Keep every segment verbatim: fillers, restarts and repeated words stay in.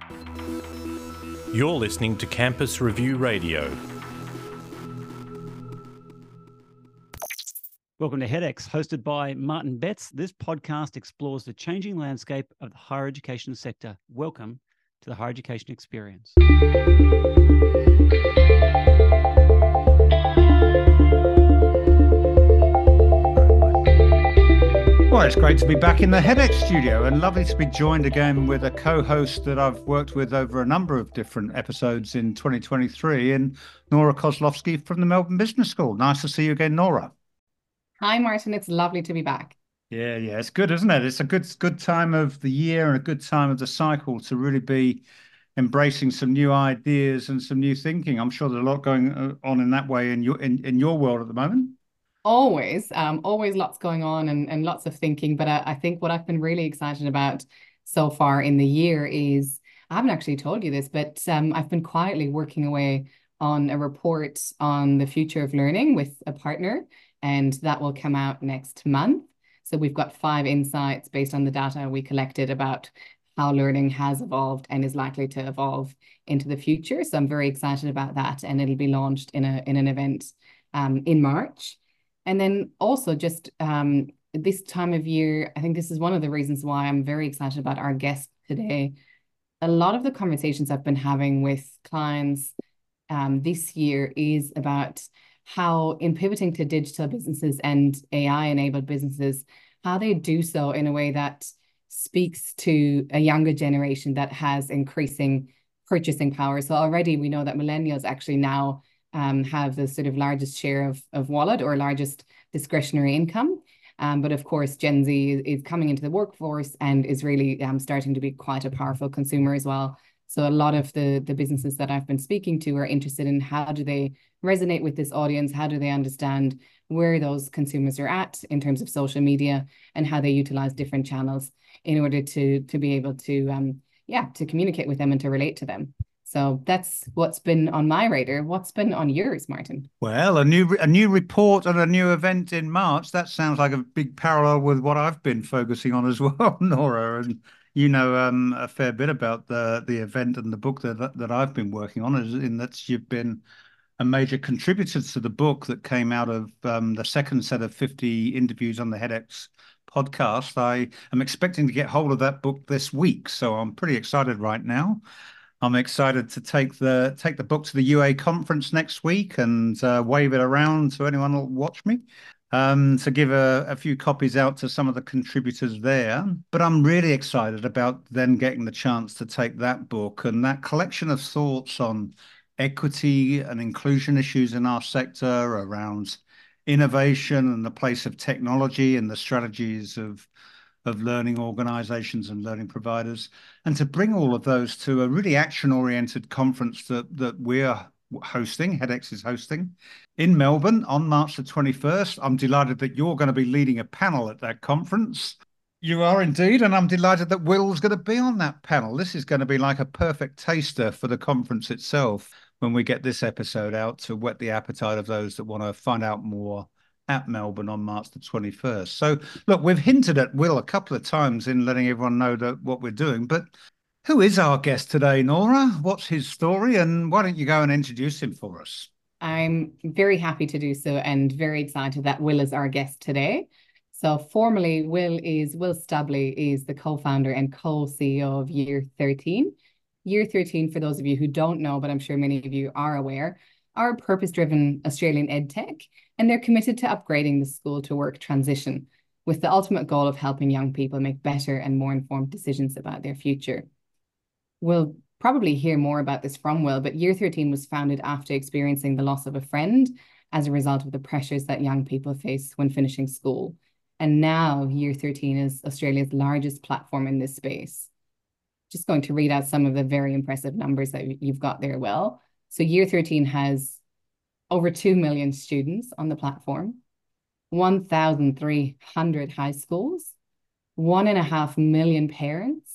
You're listening to Campus Review Radio. Welcome to HEDx, hosted by Martin Betts. This podcast explores the changing landscape of the higher education sector. Welcome to the Higher Education Experience. Well, it's great to be back in the HEDx studio and lovely to be joined again with a co-host that I've worked with over a number of different episodes in twenty twenty-three, and Nora Kozlowski from the Melbourne Business School. Nice to see you again, Nora. Hi, Martin. It's lovely to be back. Yeah, yeah, it's good, isn't it? It's a good, good time of the year and a good time of the cycle to really be embracing some new ideas and some new thinking. I'm sure there's a lot going on in that way in your in, in your world at the moment. Always, um, always lots going on and, and lots of thinking. But I, I think what I've been really excited about so far in the year is, I haven't actually told you this, but um, I've been quietly working away on a report on the future of learning with a partner, and that will come out next month. So we've got five insights based on the data we collected about how learning has evolved and is likely to evolve into the future. So I'm very excited about that, and it'll be launched in a in an event um, in March. And then also just um, this time of year, I think this is one of the reasons why I'm very excited about our guest today. A lot of the conversations I've been having with clients um, this year is about how, in pivoting to digital businesses and A I-enabled businesses, how they do so in a way that speaks to a younger generation that has increasing purchasing power. So already we know that millennials actually now Um, have the sort of largest share of, of wallet or largest discretionary income. Um, but of course, Gen Z is, is coming into the workforce and is really um, starting to be quite a powerful consumer as well. So a lot of the, the businesses that I've been speaking to are interested in how do they resonate with this audience? How do they understand where those consumers are at in terms of social media and how they utilize different channels in order to, to be able to, um, yeah, to communicate with them and to relate to them. So that's what's been on my radar. What's been on yours, Martin? Well, a new a new report and a new event in March. That sounds like a big parallel with what I've been focusing on as well, Nora. And you know um, a fair bit about the the event and the book that that I've been working on. Is in that you've been a major contributor to the book that came out of um, the second set of fifty interviews on the HEDx podcast. I am expecting to get hold of that book this week, so I'm pretty excited right now. I'm excited to take the take the book to the U A conference next week and uh, wave it around to anyone who'll watch me, um, to give a, a few copies out to some of the contributors there. But I'm really excited about then getting the chance to take that book and that collection of thoughts on equity and inclusion issues in our sector, around innovation and the place of technology and the strategies of of learning organizations and learning providers, and to bring all of those to a really action-oriented conference that that we're hosting, HEDx is hosting, in Melbourne on March the twenty-first. I'm delighted that you're going to be leading a panel at that conference. You are indeed, and I'm delighted that Will's going to be on that panel. This is going to be like a perfect taster for the conference itself when we get this episode out to whet the appetite of those that want to find out more at Melbourne on March the twenty-first. So look, we've hinted at Will a couple of times in letting everyone know that what we're doing, but who is our guest today, Nora? What's his story? And why don't you go and introduce him for us? I'm very happy to do so and very excited that Will is our guest today. So formally, Will is Will Stubley is the co-founder and co-C E O of Year thirteen. Year thirteen, for those of you who don't know, but I'm sure many of you are aware, are a purpose-driven Australian edtech, and they're committed to upgrading the school-to-work transition with the ultimate goal of helping young people make better and more informed decisions about their future. We'll probably hear more about this from Will, but Year thirteen was founded after experiencing the loss of a friend as a result of the pressures that young people face when finishing school. And now Year thirteen is Australia's largest platform in this space. Just going to read out some of the very impressive numbers that you've got there, Will. So Year thirteen has over two million students on the platform, one thousand three hundred high schools, one and a half million parents,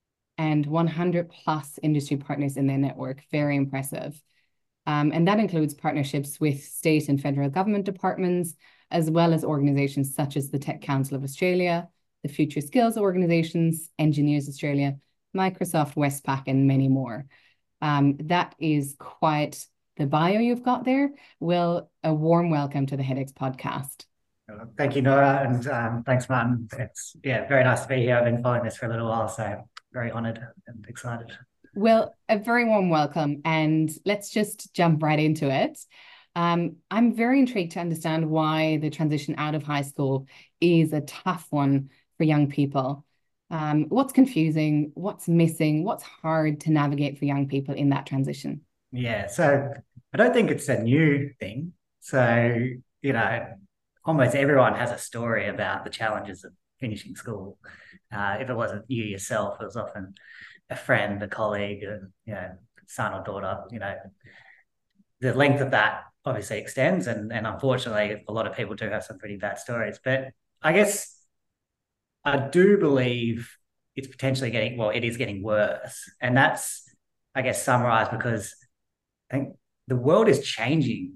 and one hundred plus industry partners in their network. Very impressive. Um, and that includes partnerships with state and federal government departments, as well as organizations such as the Tech Council of Australia, the Future Skills Organizations, Engineers Australia, Microsoft, Westpac, and many more. Um, that is quite the bio you've got there. Will, a warm welcome to the headaches podcast. Thank you, Nora, and um, thanks, Martin. It's yeah, very nice to be here. I've been following this for a little while, so very honoured and excited. Well, a very warm welcome, and let's just jump right into it. Um, I'm very intrigued to understand why the transition out of high school is a tough one for young people. Um, what's confusing? What's missing? What's hard to navigate for young people in that transition? Yeah, so I don't think it's a new thing. So, you know, almost everyone has a story about the challenges of finishing school. Uh, if it wasn't you yourself, it was often a friend, a colleague, a, you know, son or daughter. You know, the length of that obviously extends, and, and unfortunately, a lot of people do have some pretty bad stories. But I guess I do believe it's potentially getting, well, it is getting worse. And that's, I guess, summarized because I think the world is changing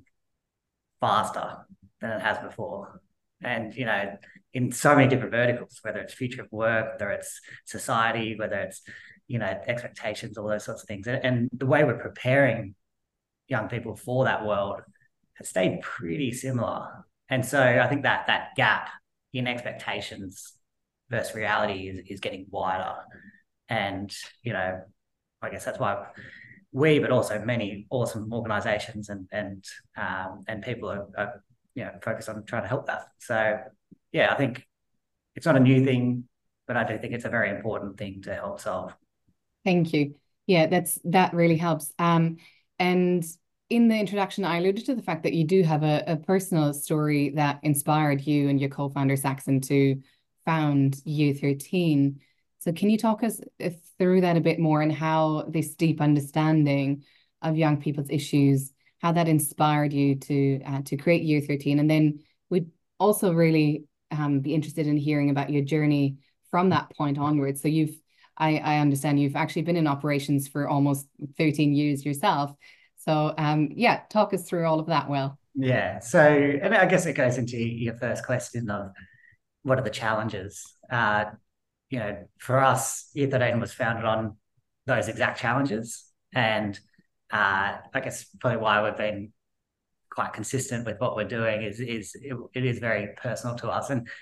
faster than it has before. And, you know, in so many different verticals, whether it's future of work, whether it's society, whether it's, you know, expectations, all those sorts of things. And, and the way we're preparing young people for that world has stayed pretty similar. And so I think that that gap in expectations versus reality is, is getting wider. And, you know, I guess that's why we, but also many awesome organizations and and um, and people are, are, you know, focused on trying to help that. So, yeah, I think it's not a new thing, but I do think it's a very important thing to help solve. Thank you. Yeah, that's that really helps. Um, and in the introduction, I alluded to the fact that you do have a, a personal story that inspired you and your co-founder Saxon to found Year thirteen. So can you talk us through that a bit more and how this deep understanding of young people's issues, how that inspired you to uh, to create Year thirteen? And then we'd also really um, be interested in hearing about your journey from that point onwards. So you've, I, I understand you've actually been in operations for almost thirteen years yourself. So um, yeah, talk us through all of that, Will. Yeah, so and I guess it goes into your first question of what are the challenges? Uh, you know, for us, Year thirteen was founded on those exact challenges. And uh, I guess probably why we've been quite consistent with what we're doing is, is it, it is very personal to us. And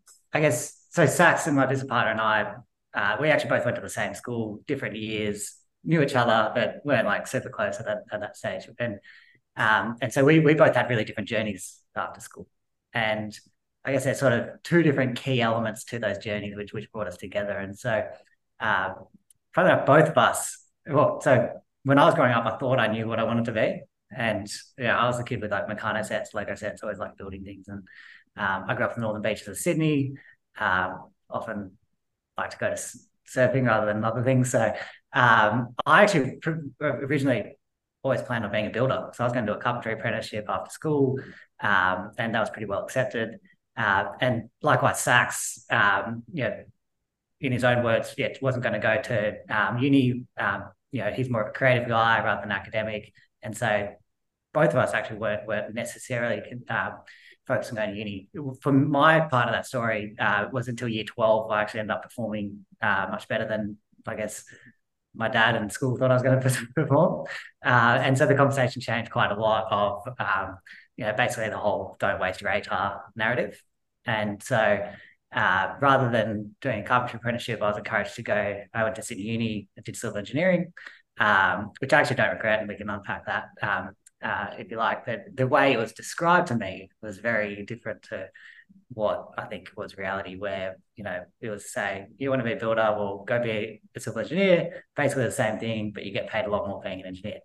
I guess, so Saxon, my business partner, and I, uh, we actually both went to the same school, different years, knew each other, but weren't like super close at that, at that stage. And um, and so we we both had really different journeys after school. And I guess there's sort of two different key elements to those journeys, which which brought us together. And so, um, probably enough, both of us. Well, so when I was growing up, I thought I knew what I wanted to be, and yeah, I was a kid with like Meccano sets, Lego sets, always like building things. And um, I grew up in the northern beaches of Sydney. Um, often like to go to surfing rather than other things. So um, I actually originally always planned on being a builder. So I was going to do a carpentry apprenticeship after school, um, and that was pretty well accepted. Uh, and likewise, Sax, um, you know, in his own words, yeah, wasn't going to go to um, uni. Um, you know, he's more of a creative guy rather than academic. And so both of us actually weren't, weren't necessarily um, focused on going to uni. For my part of that story, uh, was until year twelve, I actually ended up performing uh, much better than, I guess, my dad in school thought I was going to perform. Uh, and so the conversation changed quite a lot of, um, you know, basically the whole don't waste your A T A R narrative. And so uh, rather than doing a carpentry apprenticeship, I was encouraged to go, I went to Sydney Uni and did civil engineering, um, which I actually don't regret, and we can unpack that um, uh, if you like. But the way it was described to me was very different to what I think was reality, where, you know, it was saying, you want to be a builder, well, go be a civil engineer, basically the same thing, but you get paid a lot more being an engineer.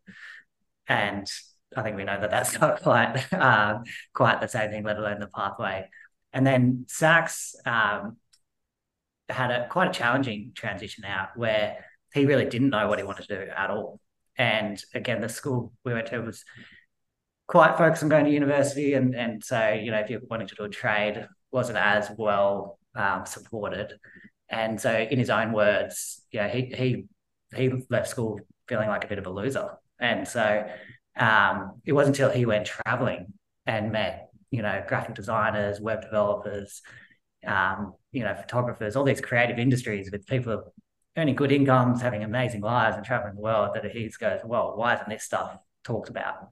And I think we know that that's not quite, uh, quite the same thing, let alone the pathway. And then Sax um, had a quite a challenging transition out where he really didn't know what he wanted to do at all. And again, the school we went to was quite focused on going to university. And, and so, you know, if you're wanting to do a trade, wasn't as well um, supported. And so in his own words, yeah, he, he, he left school feeling like a bit of a loser. And so um, it wasn't until he went traveling and met, you know, graphic designers, web developers, um, you know, photographers, all these creative industries with people earning good incomes, having amazing lives and traveling the world, that he goes, well, why isn't this stuff talked about?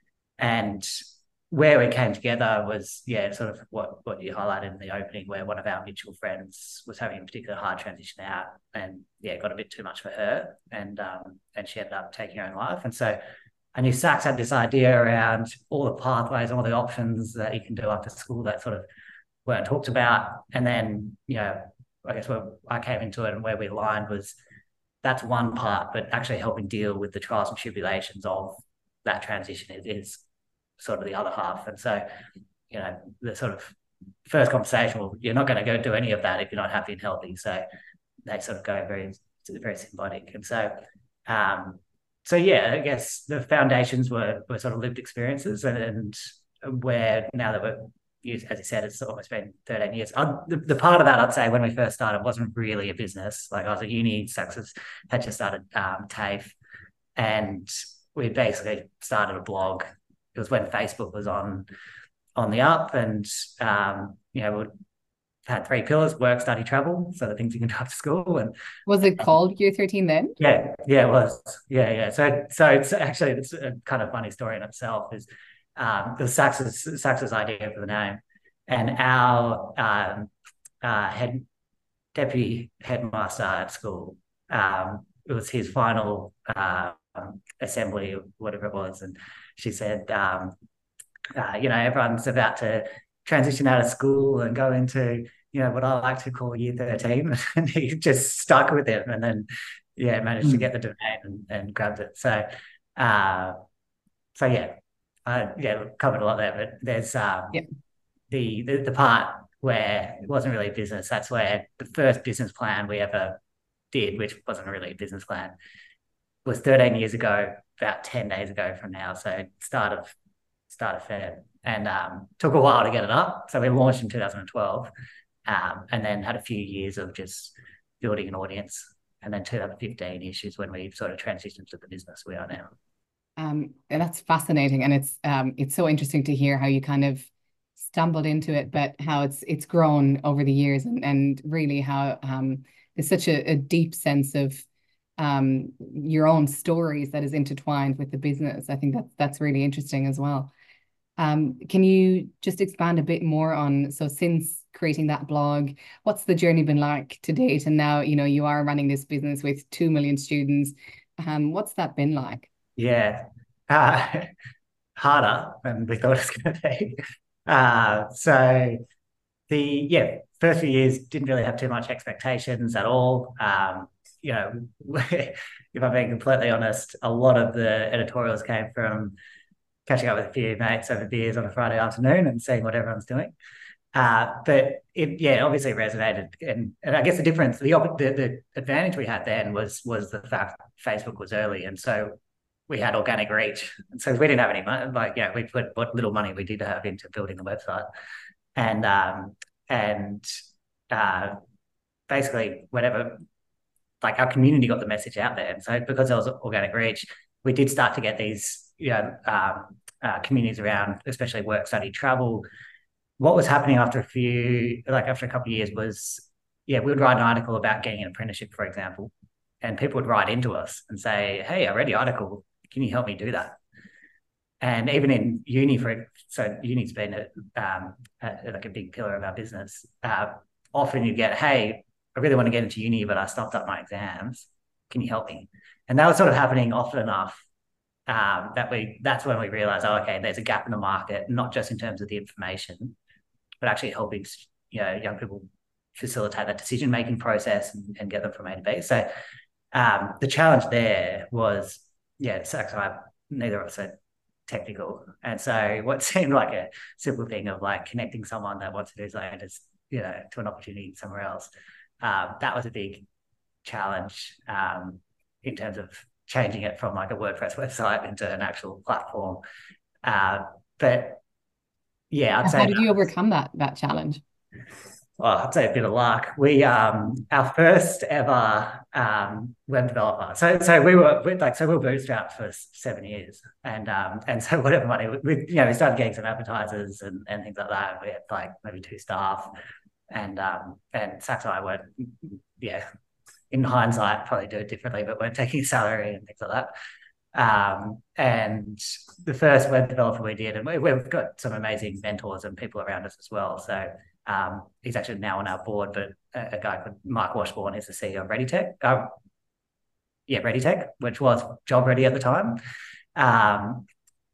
And where we came together was, yeah, sort of what, what you highlighted in the opening, where one of our mutual friends was having a particular hard transition out, and yeah, got a bit too much for her, and um, and she ended up taking her own life. And so I knew Saks had this idea around all the pathways, all the options that you can do after school that sort of weren't talked about. And then, you know, I guess where I came into it and where we aligned was that's one part, but actually helping deal with the trials and tribulations of that transition is, is sort of the other half. And so, you know, the sort of first conversation, well, you're not going to go do any of that if you're not happy and healthy. So they sort of go very, very symbiotic. And so, um, so yeah, I guess the foundations were, were sort of lived experiences, and, and where now that we're, as you said, it's almost been thirteen years. I, the, the part of that, I'd say, when we first started, wasn't really a business. Like, I was at uni, Saks had just started um, TAFE, and we basically started a blog. It was when Facebook was on on the up, and um, you know, we had three pillars: work, study, travel. So the things you can do after school. And was it called Year thirteen then? Yeah, yeah, it was. Yeah, yeah. So, so it's actually, it's a kind of funny story in itself. Is um, it was Saks's Saks's idea for the name, and our um, uh, head deputy headmaster at school. Um, it was his final uh, assembly, or whatever it was, and she said, um, uh, you know, everyone's about to transition out of school and go into, you know, what I like to call year thirteen. And he just stuck with it, and then, yeah, managed mm. to get the domain and, and grabbed it. So, uh, so yeah, uh, yeah, covered a lot there, but there's um, yep. the, the, the part where it wasn't really a business. That's where the first business plan we ever did, which wasn't really a business plan, was thirteen years ago, about ten days ago from now. So start of, start of Feb. And um, took a while to get it up. So we launched in two thousand twelve, um, and then had a few years of just building an audience. And then two thousand fifteen-ish is when we sort of transitioned to the business we are now. Um, and that's fascinating. And it's um, it's so interesting to hear how you kind of stumbled into it, but how it's it's grown over the years, and, and really how um, there's such a, a deep sense of um, your own stories that is intertwined with the business. I think that that's really interesting as well. Um, can you just expand a bit more on, so since creating that blog, what's the journey been like to date? And now, you know, you are running this business with two million students. Um, what's that been like? Yeah, uh, harder than we thought it was going to be. Uh, so the, yeah, first few years didn't really have too much expectations at all. Um, you know, if I'm being completely honest, a lot of the editorials came from catching up with a few mates over beers on a Friday afternoon and seeing what everyone's doing. Uh, but it, yeah, obviously resonated. And, and I guess the difference, the, the the advantage we had then was was the fact Facebook was early. And so we had organic reach. And so we didn't have any money, like, yeah, we put what little money we did have into building the website. And, um, and uh, basically whatever, like, our community got the message out there. And so because there was organic reach, we did start to get these, you know, um, uh, communities around, especially work, study, travel. What was happening after a few, like after a couple of years was, yeah, we would write an article about getting an apprenticeship, for example, and people would write into us and say, hey, I read the article. Can you help me do that? And even in uni, for so uni's been a, um, a, like a big pillar of our business. Uh, often you get, hey, I really want to get into uni, but I stopped up my exams. Can you help me? And that was sort of happening often enough um, that we, that's when we realized, oh, okay, there's a gap in the market, not just in terms of the information, but actually helping, you know, young people facilitate that decision-making process and, and get them from A to B. So um, the challenge there was, yeah, it's actually, neither of us are technical. And so what seemed like a simple thing of like connecting someone that wants to do something to, you know, to an opportunity somewhere else, um, that was a big challenge um, in terms of changing it from like a WordPress website into an actual platform. Uh, but yeah, I'd How say. How did you overcome that that challenge? Well, I'd say a bit of luck. We, um, our first ever um, web developer. So, so we were we, like, so we were bootstrapped for seven years, and um, and so whatever money we, you know, we started getting some advertisers and, and things like that. We had like maybe two staff, and um, and Saks and I were, yeah, in hindsight, probably do it differently, but weren't taking salary and things like that. Um, and the first web developer we did, and we, we've got some amazing mentors and people around us as well. So um, he's actually now on our board, but a, a guy called Mike Washbourne is the C E O of ReadyTech. Um, yeah, ReadyTech, which was Job Ready at the time. Um,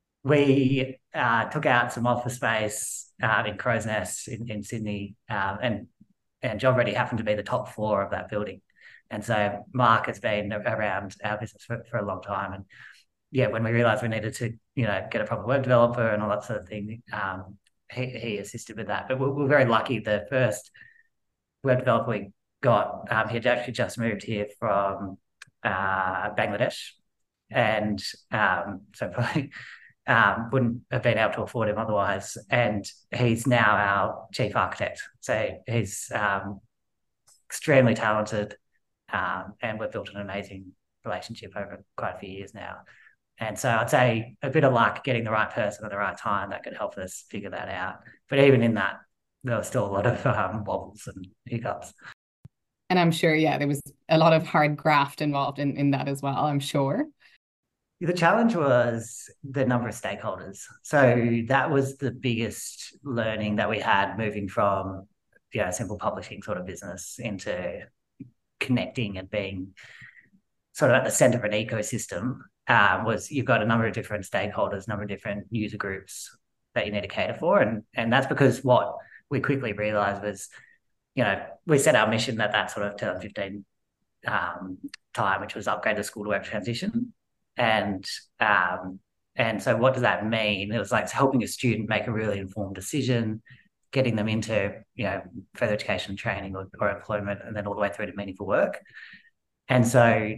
we uh, took out some office space uh, in Crow's Nest in, in Sydney, um, and and Job Ready happened to be the top floor of that building. And so Mark has been around our business for, for a long time. And yeah, when we realized we needed to, you know, get a proper web developer and all that sort of thing, um, he, he assisted with that. But we're, we're very lucky. The first web developer we got, um, he had actually just moved here from uh, Bangladesh. And um, so probably um, wouldn't have been able to afford him otherwise. And he's now our chief architect. So he's um, extremely talented. Um, and we've built an amazing relationship over quite a few years now. And so I'd say a bit of luck getting the right person at the right time that could help us figure that out. But even in that, there was still a lot of um, wobbles and hiccups. And I'm sure, yeah, there was a lot of hard graft involved in, in that as well, I'm sure. The challenge was the number of stakeholders. So that was the biggest learning that we had moving from, you know, a simple publishing sort of business into connecting and being sort of at the center of an ecosystem. Uh, was you've got a number of different stakeholders, a number of different user groups that you need to cater for. And, and that's because what we quickly realized was, you know, we set our mission at that sort of twenty fifteen um, time, which was upgrade the school to web transition. And um, and so what does that mean? It was like helping a student make a really informed decision, getting them into, you know, further education, training or, or employment, and then all the way through to meaningful work. And so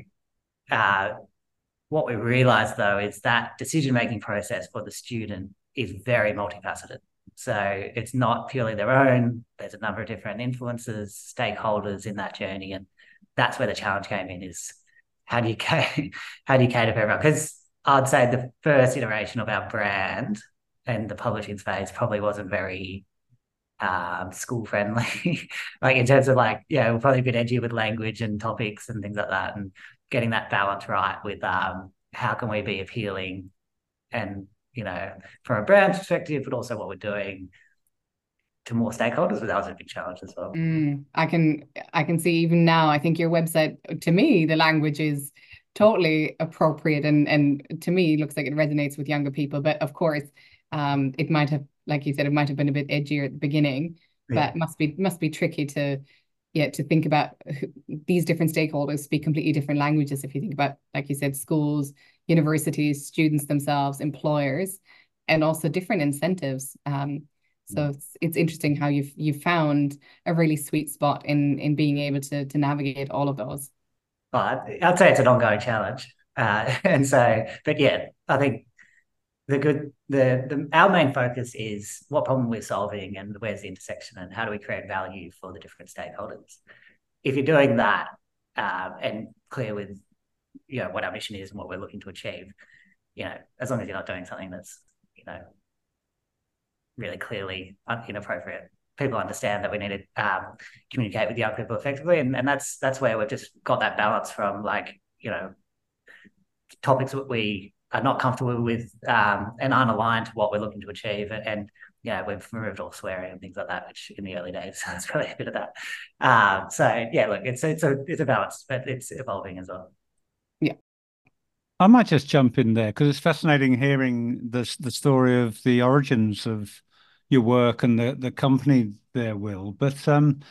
uh, what we realized, though, is that decision-making process for the student is very multifaceted. So it's not purely their own. There's a number of different influences, stakeholders in that journey. And that's where the challenge came in, is how do you cater, how do you cater for everyone? Because I'd say the first iteration of our brand and the publishing space probably wasn't very um, school friendly, like in terms of like, yeah, we're probably a bit edgy with language and topics and things like that, and getting that balance right with um, how can we be appealing and, you know, from a brand perspective, but also what we're doing to more stakeholders. But that was a big challenge as well. Mm, I can I can see even now, I think your website, to me, the language is totally appropriate, and and to me looks like it resonates with younger people. But of course, um, it might have, like you said, it might have been a bit edgier at the beginning, but Yeah. must be must be tricky to yeah to think about who, these different stakeholders speak completely different languages. If you think about, like you said, schools, universities, students themselves, employers, and also different incentives. Um, so it's it's interesting how you've you've found a really sweet spot in in being able to to navigate all of those. But I'd say it's an ongoing challenge. Uh, and so, but yeah, I think the good, the, the our main focus is what problem we're solving and where's the intersection and how do we create value for the different stakeholders. If you're doing that um, and clear with, you know, what our mission is and what we're looking to achieve, you know, as long as you're not doing something that's, you know, really clearly inappropriate, people understand that we need to um, communicate with young people effectively. And, and that's that's where we've just got that balance from, like, you know, topics that we are not comfortable with um, and aren't aligned to what we're looking to achieve. And, and you know, we've removed all swearing and things like that, which in the early days, it's probably a bit of that. Um, so yeah, look, it's it's a it's a balance, but it's evolving as well. Yeah. I might just jump in there because it's fascinating hearing the the story of the origins of your work and the the company there, Will. But um,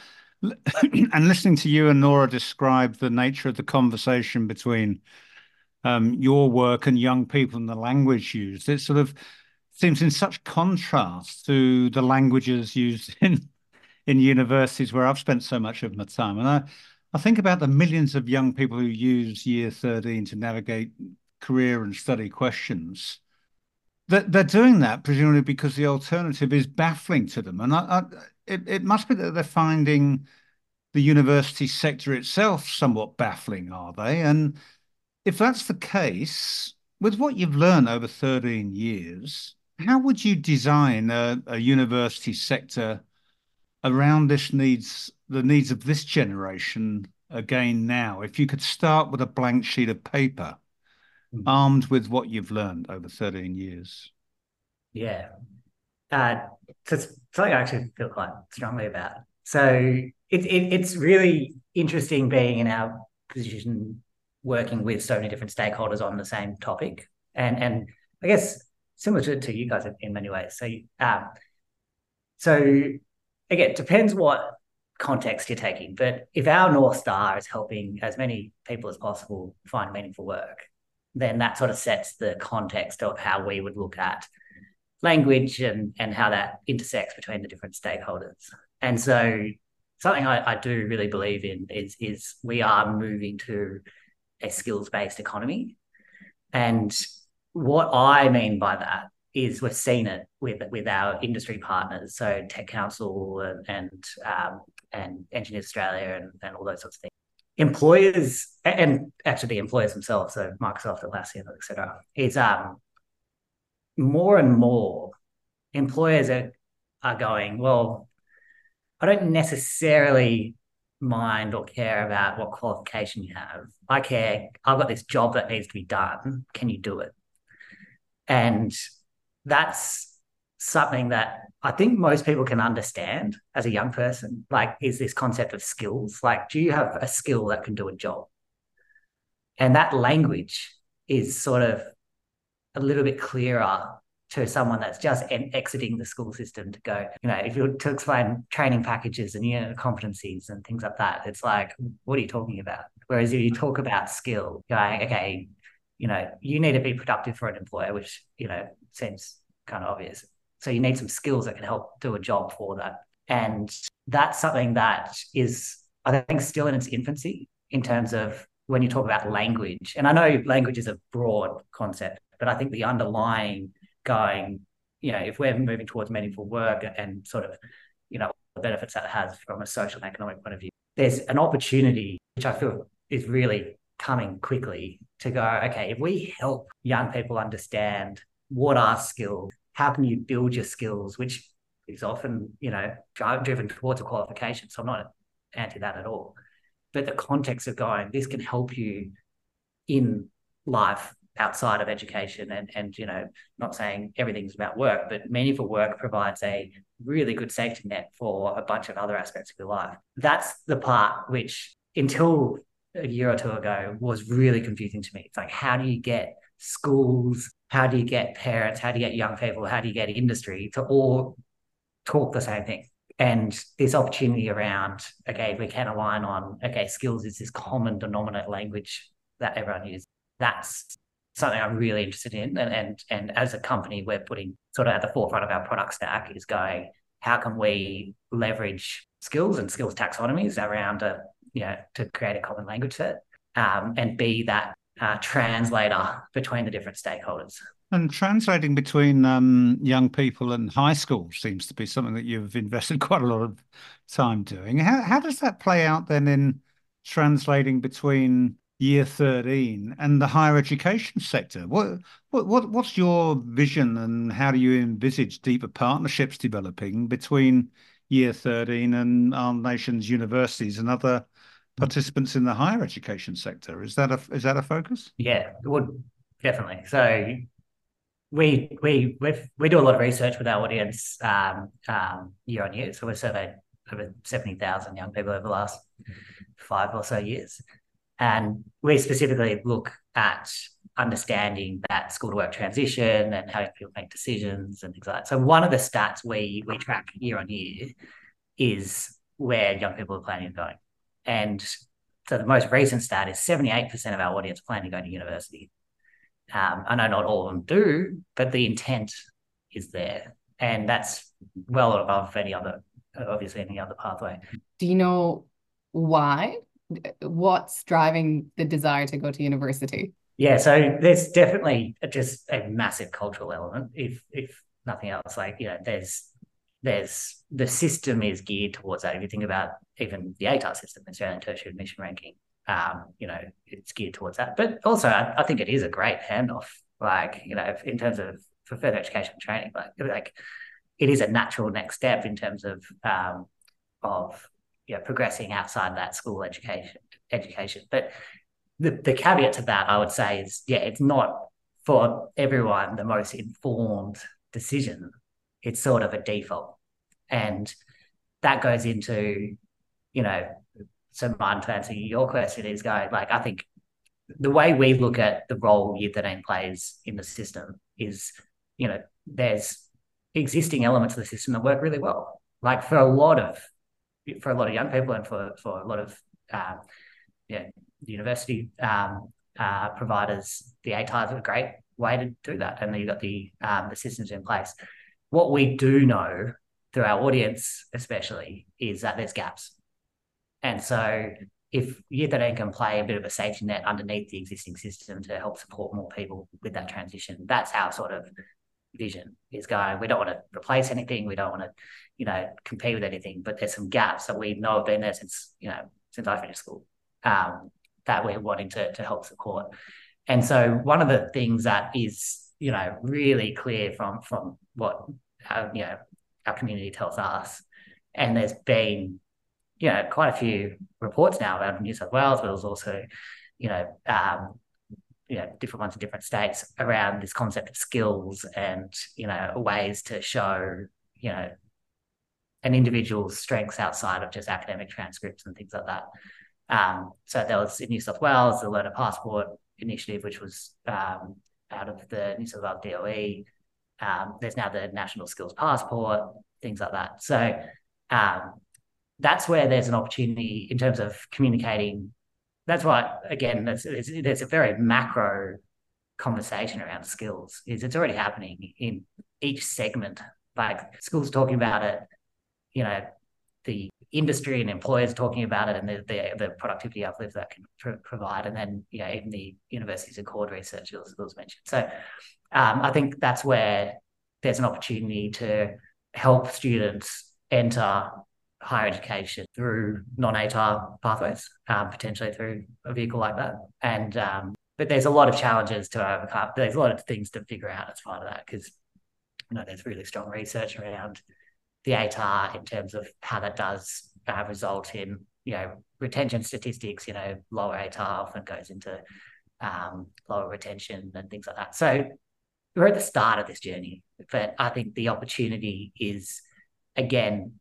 and listening to you and Nora describe the nature of the conversation between um your work and young people and the language used, it sort of seems in such contrast to the languages used in in universities where I've spent so much of my time. And I I think about the millions of young people who use Year thirteen to navigate career and study questions. That they're doing that presumably because the alternative is baffling to them, and I, I, it it must be that they're finding the university sector itself somewhat baffling, are they? And if that's the case, with what you've learned over thirteen years, how would you design a, a university sector around this needs, the needs of this generation again now, if you could start with a blank sheet of paper, mm. armed with what you've learned over thirteen years? Yeah. Uh, so it's something I actually feel quite strongly about. So it, it, it's really interesting being in our position, working with so many different stakeholders on the same topic. And, and I guess similar to, to you guys in, in many ways. So, um, so again, it depends what context you're taking. But if our North Star is helping as many people as possible find meaningful work, then that sort of sets the context of how we would look at language and, and how that intersects between the different stakeholders. And so something I, I do really believe in is, is we are moving to a skills-based economy. And what I mean by that is we've seen it with, with our industry partners, so Tech Council and and, um, and Engineers Australia and, and all those sorts of things. Employers, and actually the employers themselves, so Microsoft, Atlassian, et cetera, is um, more and more employers are, are going, well, I don't necessarily mind or care about what qualification you have. I care, I've got this job that needs to be done. Can you do it? And that's something that I think most people can understand as a young person, like, is this concept of skills. Like, do you have a skill that can do a job? And that language is sort of a little bit clearer to someone that's just en- exiting the school system to go, you know, if you were to explain training packages and, you know, competencies and things like that, it's like, what are you talking about? Whereas if you talk about skill, going, okay, you know, you need to be productive for an employer, which, you know, seems kind of obvious. So you need some skills that can help do a job for that. And that's something that is, I think, still in its infancy in terms of when you talk about language. And I know language is a broad concept, but I think the underlying going, you know, if we're moving towards meaningful work and sort of, you know, the benefits that it has from a social and economic point of view, there's an opportunity, which I feel is really coming quickly, to go, okay, if we help young people understand what are skills, how can you build your skills, which is often, you know, driven towards a qualification. So I'm not anti that at all. But the context of going, this can help you in life outside of education, and, and, you know, not saying everything's about work, but meaningful work provides a really good safety net for a bunch of other aspects of your life. That's the part which, until a year or two ago, was really confusing to me. It's like, how do you get schools, how do you get parents, how do you get young people, how do you get industry to all talk the same thing? And this opportunity around, okay, we can align on, okay, skills is this common denominator language that everyone uses. That's something I'm really interested in. And, and, and as a company, we're putting sort of at the forefront of our product stack is going, how can we leverage skills and skills taxonomies around a, you know, to create a common language set, um, and be that uh, translator between the different stakeholders. And translating between um, young people and high school seems to be something that you've invested quite a lot of time doing. How how does that play out then in translating between year thirteen and the higher education sector? What what what what's your vision, and how do you envisage deeper partnerships developing between year thirteen and our nation's universities and other participants in the higher education sector? Is that a is that a focus? Yeah, it would, definitely. So we we we we do a lot of research with our audience um, um, year on year. So we've surveyed over seventy thousand young people over the last five or so years, and we specifically look at understanding that school to work transition and how people make decisions and things like that. So one of the stats we we track year on year is where young people are planning on going. And so the most recent stat is seventy-eight percent of our audience plan to go to university. Um, I know not all of them do, but the intent is there. And that's well above any other, obviously any other pathway. Do you know why? What's driving the desire to go to university? Yeah, so there's definitely just a massive cultural element, if if nothing else. Like, you know, there's there's the system is geared towards that. If you think about even the A T A R system, Australian Tertiary Admission Ranking, um, you know, it's geared towards that. But also, I, I think it is a great handoff. Like, you know, in terms of for further education and training, like like it is a natural next step in terms of um, of you know, progressing outside that school education. education. But the, the caveat to that, I would say, is, yeah, it's not for everyone the most informed decision. It's sort of a default. And that goes into, you know, so Martin, to answer your question is going, like, I think the way we look at the role Year thirteen plays in the system is, you know, there's existing elements of the system that work really well. Like for a lot of, for a lot of young people and for, for a lot of, um, yeah, university um, uh, providers, the A T A R is a great way to do that. And then you've got the, um, the systems in place. What we do know through our audience, especially, is that there's gaps. And so if Year thirteen can play a bit of a safety net underneath the existing system to help support more people with that transition, that's our sort of vision, is going, we don't want to replace anything, we don't want to, you know, compete with anything, but there's some gaps that we know have been there since, you know, since I finished school, um, that we're wanting to, to help support. And so one of the things that is, you know, really clear from, from what, our, you know, our community tells us, and there's been, you know, quite a few reports now out of New South Wales, but there's also, you know, um, you know, different ones in different states around this concept of skills and, you know, ways to show, you know, an individual's strengths outside of just academic transcripts and things like that. Um, so there was in New South Wales, the Learner Passport initiative, which was um, out of the New South Wales D O E. Um, there's now the National Skills Passport, things like that. So um, that's where there's an opportunity in terms of communicating. That's why, again, there's, there's, there's a very macro conversation around skills. Is it's already happening in each segment. Like schools talking about it, you know, the industry and employers talking about it, and the the, the productivity uplift that can pr- provide, and then, you know, even the universities and core research was, was mentioned. So um, I think that's where there's an opportunity to help students enter higher education through non-A T A R pathways, um, potentially through a vehicle like that. And um, but there's a lot of challenges to overcome. There's a lot of things to figure out as part of that, because, you know, there's really strong research around the A T A R in terms of how that does uh, result in, you know, retention statistics. You know, lower A T A R often goes into um, lower retention and things like that. So we're at the start of this journey, but I think the opportunity is, again,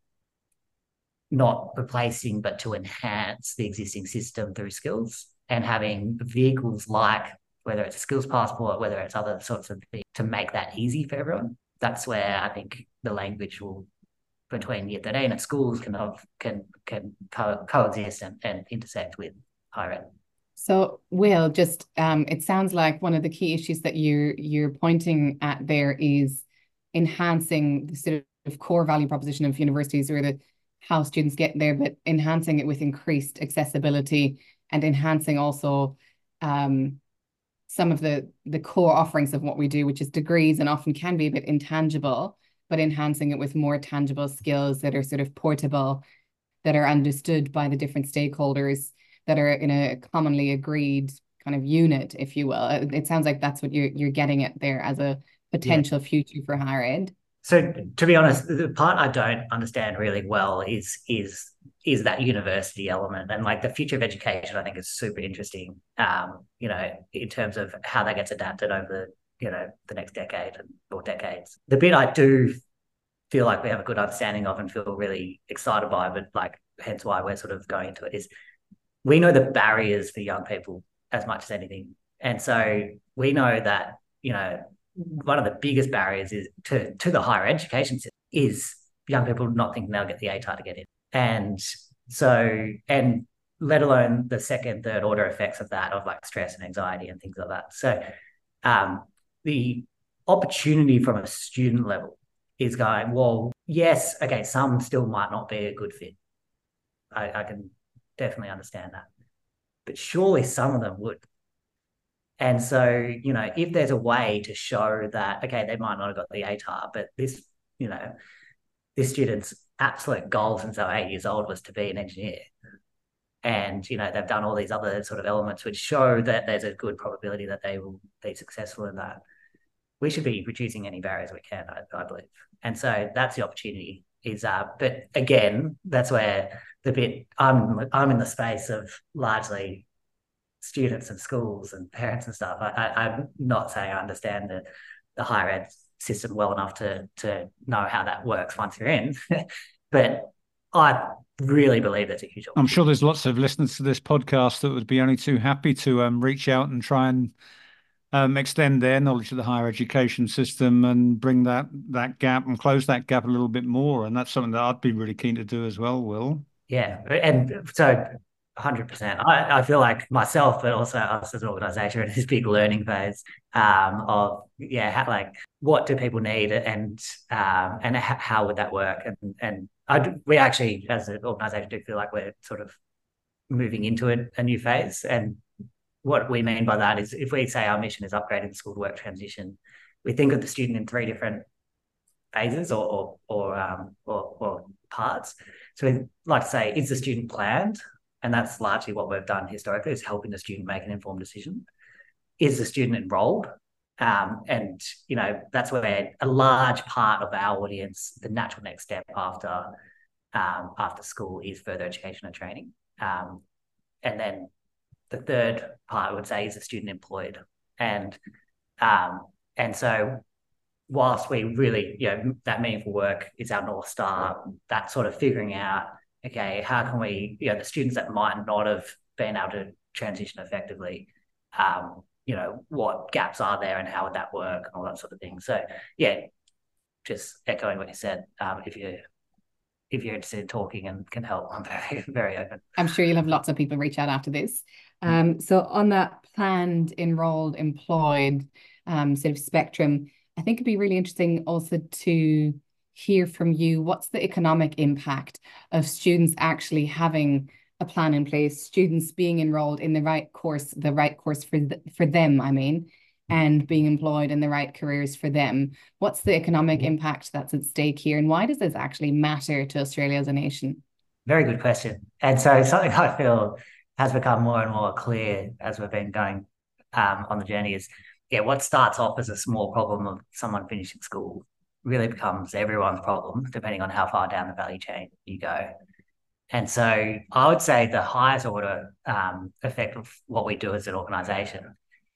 not replacing, but to enhance the existing system through skills, and having vehicles like, whether it's a skills passport, whether it's other sorts of things, to make that easy for everyone. That's where I think the language will, between Year thirteen and schools, can have, can can co- coexist and, and intersect with higher ed. So, Will, just um, it sounds like one of the key issues that you're you're pointing at there is enhancing the sort of core value proposition of universities, or the how students get there, but enhancing it with increased accessibility, and enhancing also um, some of the the core offerings of what we do, which is degrees, and often can be a bit intangible, but enhancing it with more tangible skills that are sort of portable, that are understood by the different stakeholders, that are in a commonly agreed kind of unit, if you will. It sounds like that's what you're you're getting at there as a potential yeah. future for higher ed. So, to be honest, the part I don't understand really well is is is that university element, and like the future of education, I think is super interesting. Um, you know, in terms of how that gets adapted over, you know, the next decade or decades. The bit I do feel like we have a good understanding of and feel really excited by, but like hence why we're sort of going into it, is we know the barriers for young people as much as anything, and so we know that, you know, one of the biggest barriers is to, to the higher education system is young people not thinking they'll get the A T A R to get in. And so, and let alone the second, third order effects of that, of like stress and anxiety and things like that. So um, the opportunity from a student level is going, well, yes, okay, some still might not be a good fit. I, I can definitely understand that. But surely some of them would. And so, you know, if there's a way to show that, okay, they might not have got the A T A R, but this, you know, this student's absolute goal since they were eight years old was to be an engineer. And, you know, they've done all these other sort of elements which show that there's a good probability that they will be successful in that. We should be reducing any barriers we can, I, I believe. And so that's the opportunity is uh, but again, that's where the bit I'm I'm in the space of largely students and schools and parents and stuff. I, I, I'm not saying I understand the the higher ed system well enough to to know how that works once you're in, but I really believe that's a huge opportunity. I'm sure there's lots of listeners to this podcast that would be only too happy to um, reach out and try and um, extend their knowledge of the higher education system and bring that that gap and close that gap a little bit more. And that's something that I'd be really keen to do as well, Will. Yeah, and so one hundred percent. I, I feel like myself, but also us as an organisation, in this big learning phase um, of yeah, how, like what do people need, and um, and how, how would that work? And and I, we actually, as an organisation, do feel like we're sort of moving into a, a new phase. And what we mean by that is, if we say our mission is upgrading the school to work transition, we think of the student in three different phases or or or, um, or, or parts. So we like to say, is the student planned? And that's largely what we've done historically, is helping the student make an informed decision. Is the student enrolled? Um, and, you know, that's where a large part of our audience, the natural next step after um, after school is further education and training. Um, and then the third part, I would say, is the student employed. And um, and so whilst we really, you know, that meaningful work is our North Star, that sort of figuring out, okay, how can we, you know, the students that might not have been able to transition effectively, um, you know, what gaps are there and how would that work and all that sort of thing. So, yeah, just echoing what you said, um, if you if you're interested in talking and can help, I'm very, very open. I'm sure you'll have lots of people reach out after this. Um, so on that planned, enrolled, employed um, sort of spectrum, I think it'd be really interesting also to hear from you, what's the economic impact of students actually having a plan in place, students being enrolled in the right course, the right course for, the, for them, I mean, and being employed in the right careers for them. What's the economic impact that's at stake here? And why does this actually matter to Australia as a nation? Very good question. And so something I feel has become more and more clear as we've been going um, on the journey is, yeah, what starts off as a small problem of someone finishing school really becomes everyone's problem, depending on how far down the value chain you go. And so I would say the highest order um, effect of what we do as an organisation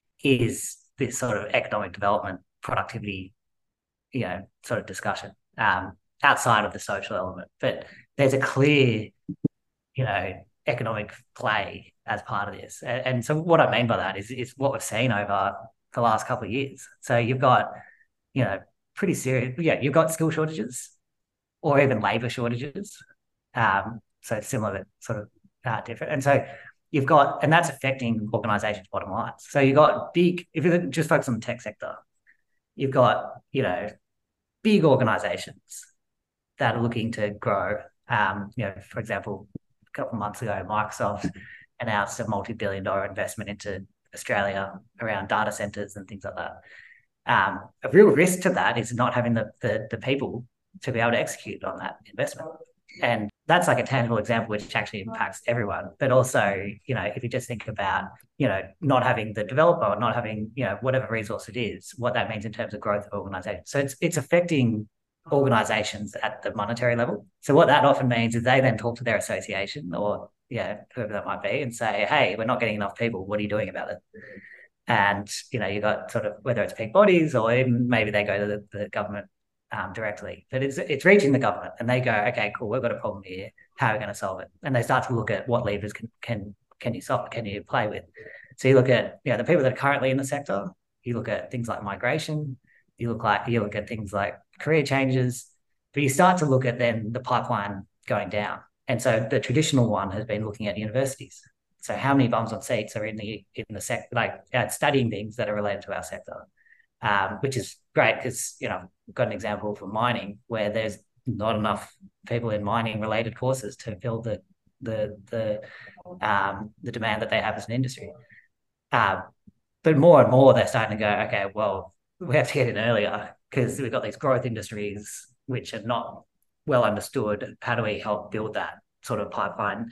is this sort of economic development, productivity, you know, sort of discussion um, outside of the social element. But there's a clear, you know, economic play as part of this. And, and so what I mean by that is, is what we've seen over the last couple of years. So you've got, you know, pretty serious, yeah, you've got skill shortages or even labour shortages. Um, so similar, but sort of uh, different. And so you've got, and that's affecting organisations' bottom lines. So you've got big, if you just focus on the tech sector, you've got, you know, big organisations that are looking to grow. Um, you know, for example, a couple of months ago, Microsoft announced a multi-billion dollar investment into Australia around data centres and things like that. Um, a real risk to that is not having the, the the people to be able to execute on that investment. And that's like a tangible example which actually impacts everyone. But also, you know, if you just think about, you know, not having the developer or not having, you know, whatever resource it is, what that means in terms of growth of organizations. So it's it's affecting organizations at the monetary level. So what that often means is they then talk to their association or, yeah, whoever that might be and say, hey, we're not getting enough people. What are you doing about it? And, you know, you got sort of, whether it's peak bodies or even maybe they go to the, the government um, directly, but it's it's reaching the government and they go, okay, cool, we've got a problem here. How are we going to solve it? And they start to look at what levers can can can you solve, can you play with? So you look at, you know, the people that are currently in the sector, you look at things like migration, you look like you look at things like career changes, but you start to look at then the pipeline going down. And so the traditional one has been looking at universities. So how many bums on seats are in the in the sector, like uh, studying things that are related to our sector, um, which is great because, you know, we've got an example for mining where there's not enough people in mining related courses to fill the the the um, the demand that they have as an industry. Uh, but more and more they're starting to go, okay, well, we have to get in earlier because we've got these growth industries which are not well understood. How do we help build that sort of pipeline,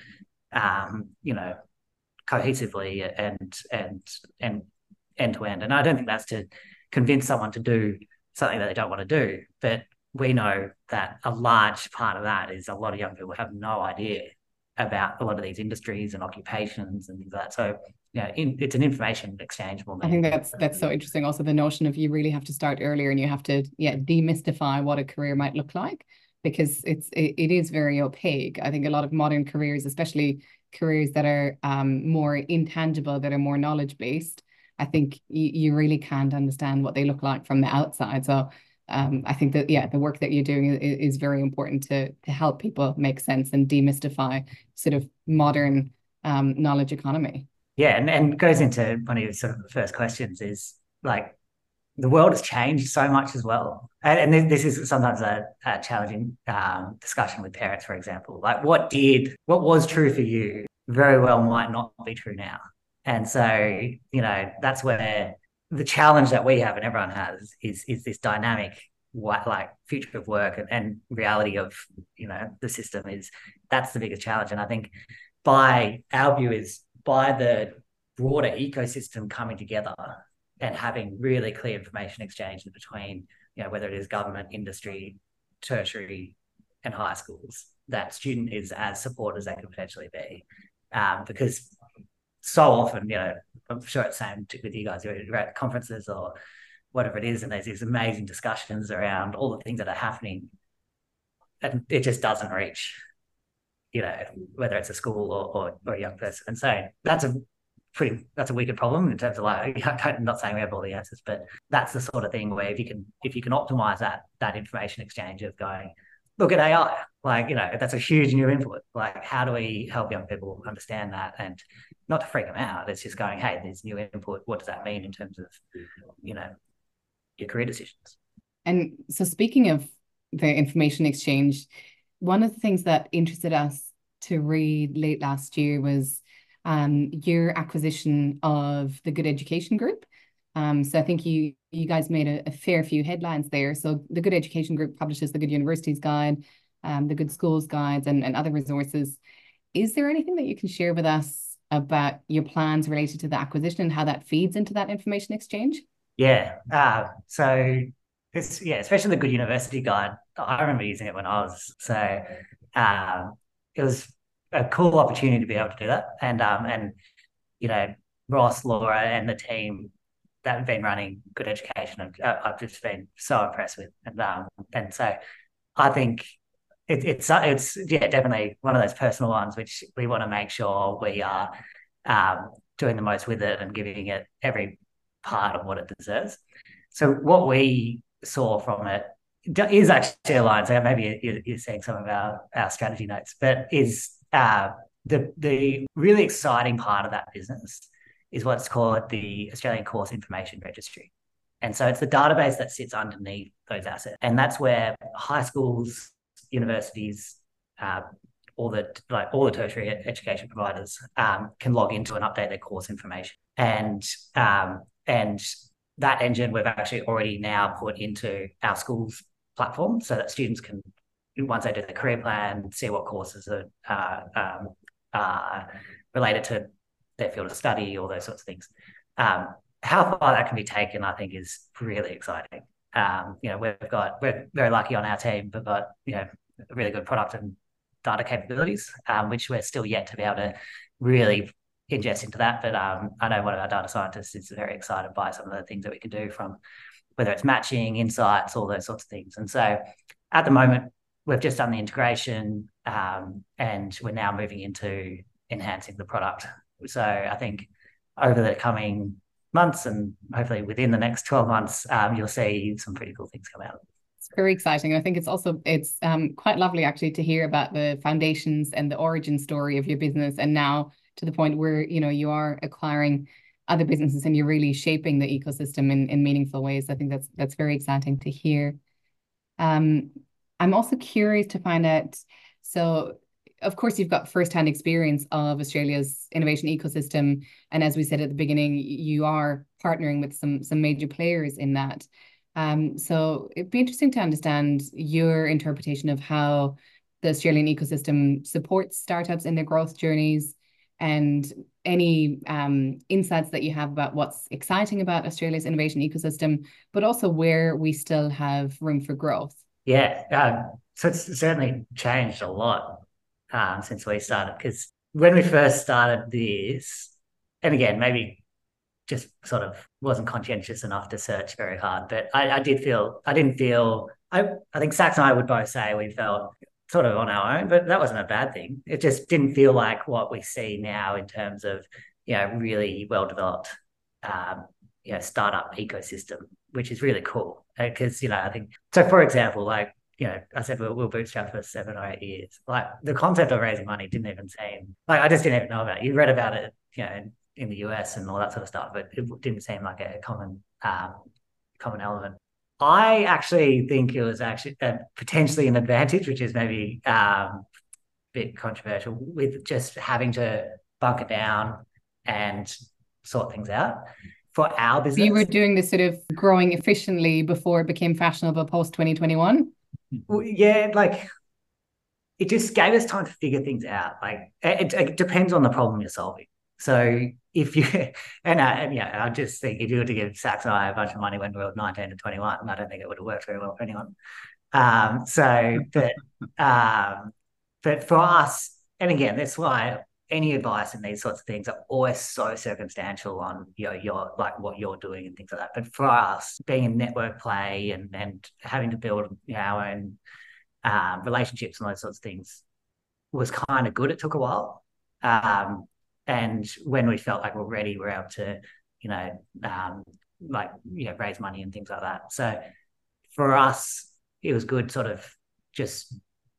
um, you know, cohesively and and and end to end? And I don't think that's to convince someone to do something that they don't want to do, but we know that a large part of that is a lot of young people have no idea about a lot of these industries and occupations and things like that. So, you know, in, it's an information exchange more than I think that's that's so interesting. Also, the notion of you really have to start earlier and you have to, yeah, demystify what a career might look like, because it's it, it is very opaque. I think a lot of modern careers, especially careers that are um, more intangible, that are more knowledge based, I think you, you really can't understand what they look like from the outside. So um, I think that, yeah, the work that you're doing is, is very important to, to help people make sense and demystify sort of modern um, knowledge economy. Yeah, and, and goes into one of your sort of first questions is like, the world has changed so much as well. And, and this is sometimes a, a challenging um, discussion with parents, for example. Like what did, what was true for you very well might not be true now. And so, you know, that's where the challenge that we have and everyone has is, is this dynamic, what like future of work and, and reality of, you know, the system is, that's the biggest challenge. And I think by our view is by the broader ecosystem coming together and having really clear information exchange between, you know, whether it is government, industry, tertiary, and high schools, that student is as supported as they could potentially be. Um, because so often, you know, I'm sure it's the same with you guys, you're at conferences or whatever it is, and there's these amazing discussions around all the things that are happening, and it just doesn't reach, you know, whether it's a school or, or, or a young person. And so that's a pretty, that's a wicked problem in terms of like, I'm not saying we have all the answers, but that's the sort of thing where if you can, if you can optimize that, that information exchange of going, look at A I, like, you know, that's a huge new input. Like, how do we help young people understand that? And not to freak them out, it's just going, hey, there's new input. What does that mean in terms of, you know, your career decisions? And so speaking of the information exchange, one of the things that interested us to read late last year was um, your acquisition of the Good Education Group. Um, so I think you you guys made a, a fair few headlines there. So the Good Education Group publishes the Good Universities Guide, um, the Good Schools Guides, and, and other resources. Is there anything that you can share with us about your plans related to the acquisition and how that feeds into that information exchange? Yeah. Uh, so it's, yeah, especially the Good University Guide. I remember using it when I was, so um, it was a cool opportunity to be able to do that. And, um, and you know, Ross, Laura, and the team that have been running Good Education, and uh, I've just been so impressed with. And um, and so I think it, it's it's yeah definitely one of those personal ones which we want to make sure we are um, doing the most with it and giving it every part of what it deserves. So what we saw from it is actually aligned. So maybe you're, you're seeing some of our, our strategy notes, but is uh, the the really exciting part of that business is what's called the Australian Course Information Registry. And so it's the database that sits underneath those assets. And that's where high schools, universities, uh, all the like all the tertiary education providers um, can log into and update their course information. And um, and that engine we've actually already now put into our schools platform so that students can, once they do their career plan, see what courses are uh, um, uh, related to their field of study, all those sorts of things. Um, how far that can be taken, I think, is really exciting. Um, you know, we've got, we're very lucky on our team, we've got, you know, really good product and data capabilities, um, which we're still yet to be able to really ingest into that. But um, I know one of our data scientists is very excited by some of the things that we can do, from whether it's matching, insights, all those sorts of things. And so at the moment, we've just done the integration um, and we're now moving into enhancing the product. So I think over the coming months and hopefully within the next twelve months, um, you'll see some pretty cool things come out. It's very exciting. I think it's also, it's um, quite lovely actually to hear about the foundations and the origin story of your business. And now to the point where, you know, you are acquiring other businesses and you're really shaping the ecosystem in, in meaningful ways. I think that's, that's very exciting to hear. Um, I'm also curious to find out, so of course, you've got firsthand experience of Australia's innovation ecosystem. And as we said at the beginning, you are partnering with some, some major players in that. Um, so it'd be interesting to understand your interpretation of how the Australian ecosystem supports startups in their growth journeys, and any um, insights that you have about what's exciting about Australia's innovation ecosystem, but also where we still have room for growth. Yeah, um, so it's certainly changed a lot um, since we started. Because when we first started this, and again, maybe just sort of wasn't conscientious enough to search very hard, but I, I did feel I didn't feel I I think Sax and I would both say we felt sort of on our own, but that wasn't a bad thing. It just didn't feel like what we see now in terms of, you know, really well developed, um, you know, startup ecosystem, which is really cool. Because, you know, I think, so for example, like, you know, I said we'll, we'll bootstrap for seven or eight years. Like the concept of raising money didn't even seem, like I just didn't even know about it. You read about it, you know, in, in the U S and all that sort of stuff, but it didn't seem like a common, um, common element. I actually think it was actually uh, potentially an advantage, which is maybe um, a bit controversial, with just having to bunker down and sort things out for our business. You were doing this sort of growing efficiently before it became fashionable post twenty twenty-one? Well, yeah, like it just gave us time to figure things out. Like it, it depends on the problem you're solving. So if you, and, uh, and yeah, I just think if you were to give Sax and I a bunch of money when we were nineteen to twenty-one, I don't think it would have worked very well for anyone. Um, so, but, um, but for us, and again, that's why any advice in these sorts of things are always so circumstantial on your, your like what you're doing and things like that. But for us, being in network play and, and having to build, you know, our own um, relationships and those sorts of things was kind of good. It took a while. Um, And when we felt like we're ready, we're able to, you know, um, like, you know, raise money and things like that. So for us, it was good sort of just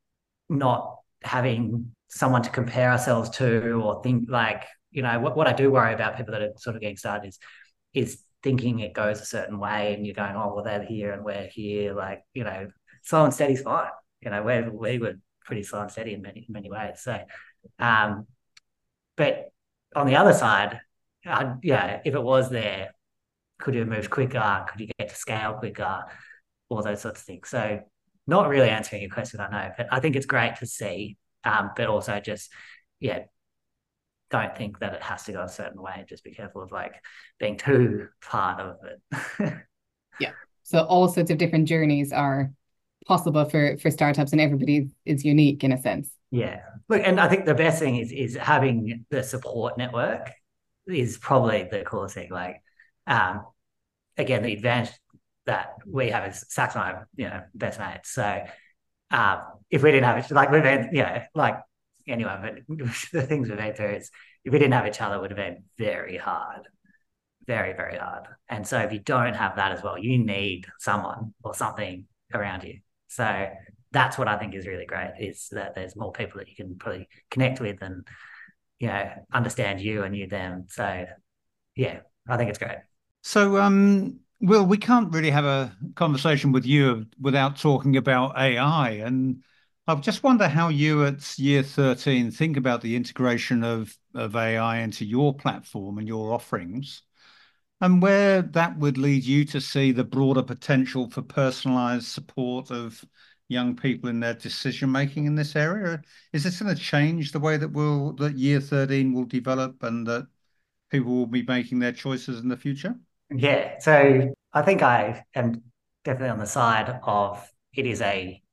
not having someone to compare ourselves to or think like, you know, what, what I do worry about people that are sort of getting started is, is thinking it goes a certain way and you're going, oh, well, they're here and we're here. Like, you know, slow and steady's fine. You know, we we were pretty slow and steady in many, many ways. So, um, but on the other side, uh, yeah, if it was there, could you have moved quicker? Could you get to scale quicker? All those sorts of things. So not really answering your question, I know, but I think it's great to see, um, but also just, yeah, don't think that it has to go a certain way. Just be careful of like being too part of it. Yeah. So all sorts of different journeys are possible for, for startups and everybody is unique in a sense. Yeah. Look, and I think the best thing is is having the support network is probably the coolest thing. Like, um, again, the advantage that we have is Sax and I are, you know, best mates. So, um, if we didn't have it, like we've been, you know, like anyway, but the things we've been through is if we didn't have each other, it would have been very hard, very, very hard. And so if you don't have that as well, you need someone or something around you. So that's what I think is really great, is that there's more people that you can probably connect with and, you know, understand you and you them. So, yeah, I think it's great. So, um, Will, we can't really have a conversation with you without talking about A I. And I just wonder how you at year thirteen think about the integration of, of A I into your platform and your offerings, and where that would lead you to see the broader potential for personalized support of young people in their decision making in this area. Is this going to change the way that will that year thirteen will develop and that people will be making their choices in the future? Yeah, so I think I am definitely on the side of it is a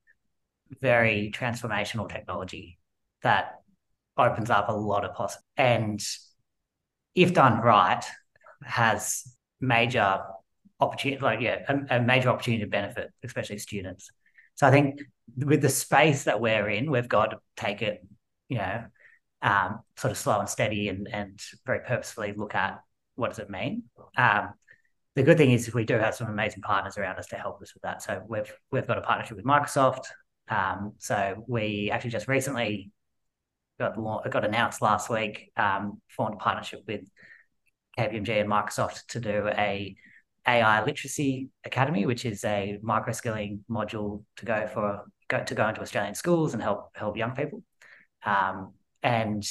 very transformational technology that opens up a lot of possibilities, and if done right, has major opportunity, like yeah, a, a major opportunity to benefit, especially students. So I think with the space that we're in, we've got to take it, you know, um, sort of slow and steady and and very purposefully look at what does it mean. Um, the good thing is we do have some amazing partners around us to help us with that. So we've we've got a partnership with Microsoft. Um, so we actually just recently got got announced last week, um, formed a partnership with K P M G and Microsoft to do a A I literacy academy, which is a micro skilling module to go for go to go into Australian schools and help help young people. Um, and